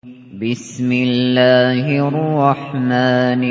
بسم الله الرحمن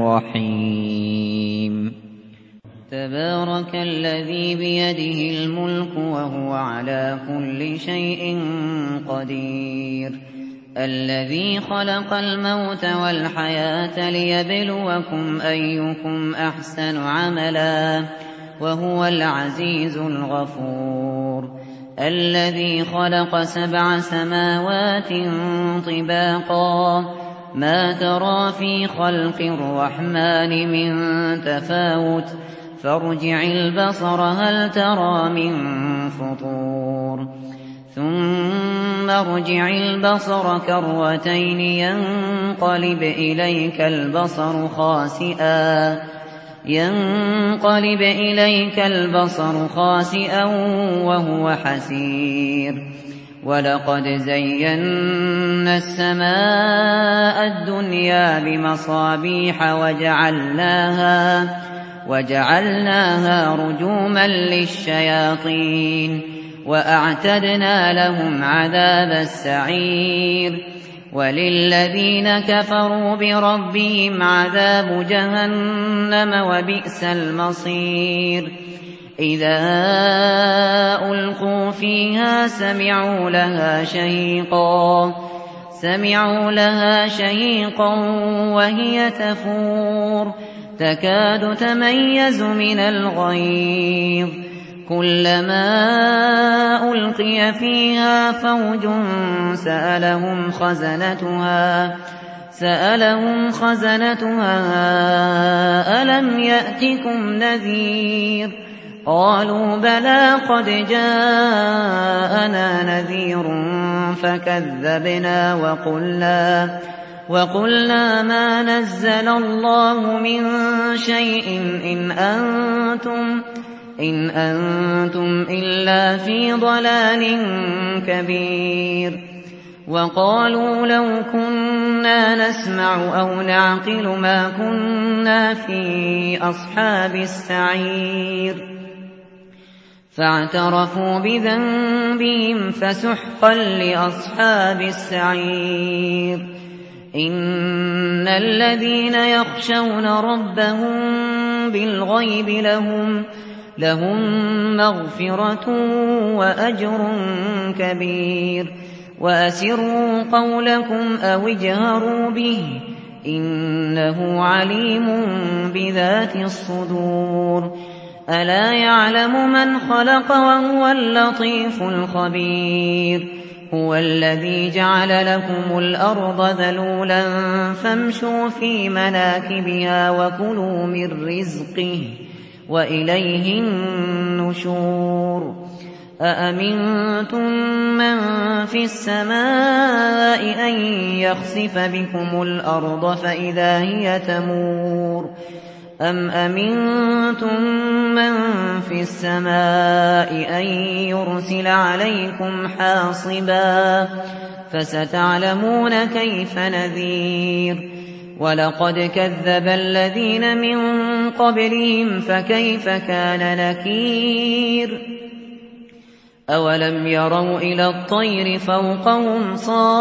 الرحيم تبارك الذي بيده الملك وهو على كل شيء قدير الذي خلق الموت والحياة ليبلوكم أيكم أحسن عملا وهو العزيز الغفور الذي خلق 7 سماوات طباقا ما ترى في خلق الرحمن من تفاوت فارجع البصر هل ترى من فطور ثم ارجع البصر كرتين ينقلب إليك البصر خاسئا وهو حسير ولقد زينا السماء الدنيا بمصابيح وجعلناها رجوما للشياطين وأعتدنا لهم عذاب السعير وللذين كفروا بربهم عذاب جهنم وبئس المصير إذا ألقوا فيها سمعوا لها شهيقا وهي تفور تكاد تميز من الغيظ كلما ألقي فيها فوج سألهم خزنتها ألم يأتكم نذير قالوا بلى قد جاءنا نذير فكذبنا وقلنا ما نزل الله من شيء إن أنتم إلا في ضلال كبير وقالوا لو كنا نسمع أو نعقل ما كنا في أصحاب السعير فاعترفوا بذنبهم فسحقا لأصحاب السعير إن الذين يخشون ربهم بالغيب لهم مغفرة وأجر كبير وأسروا قولكم أو اجهروا به إنه عليم بذات الصدور ألا يعلم من خلق وهو اللطيف الخبير هو الذي جعل لكم الأرض ذلولا فامشوا في مناكبها وكلوا من رزقه وإليه النشور أأمنتم من في السماء أن يخسف بكم الأرض فإذا هي تمور أم أمنتم من في السماء أن يرسل عليكم حاصبا فستعلمون كيف نذير ولقد كذب الذين من قبلهم فكيف كان نكير أولم يروا إلى الطير فوقهم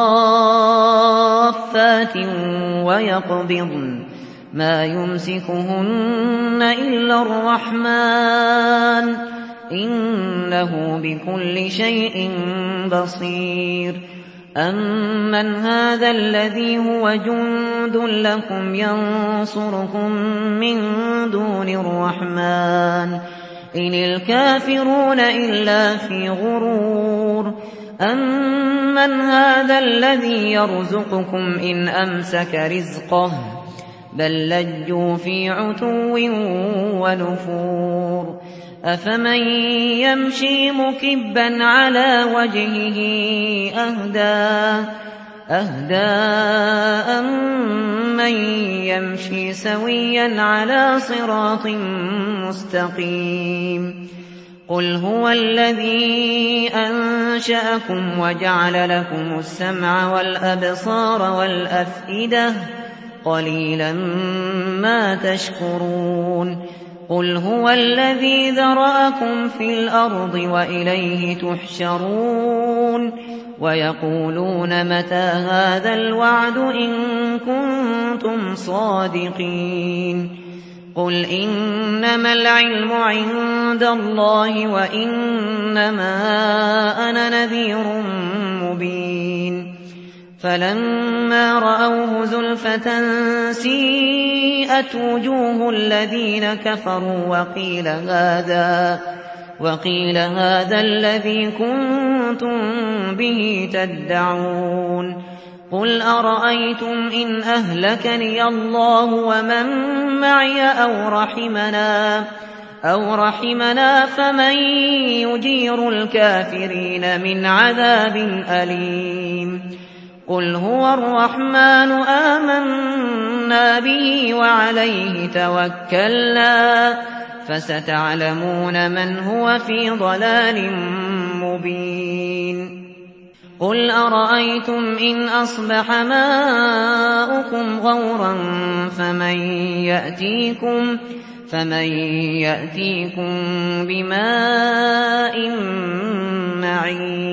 صافات ويقبضن ما يمسكهن إلا الرحمن إنه بكل شيء بصير أمن هذا الذي هو جند لكم ينصركم من دون الرحمن إن الكافرون إلا في غرور أمن هذا الذي يرزقكم إن أمسك رزقه بل لجوا في عتو ونفور أفمن يمشي مكبا على وجهه أهدى أمن يمشي سويا على صراط مستقيم قل هو الذي أنشأكم وجعل لكم السمع والأبصار والأفئدة قليلا ما تشكرون قل هو الذي ذرأكم في الأرض وإليه تحشرون ويقولون متى هذا الوعد إن كنتم صادقين قل إنما العلم عند الله وإنما أنا نذير مبين فلما رأوه زلفة سيئت وجوه الذين كفروا وقيل هذا الذي كنتم به تدعون قل أرأيتم إن أهلكني الله ومن معي أو رحمنا فمن يجير الكافرين من عذاب أليم قل هو الرحمن آمنا به وعليه توكلنا فستعلمون من هو في ضلال مبين قل أرأيتم إن أصبح ماؤكم غورا فمن يأتيكم بماء معين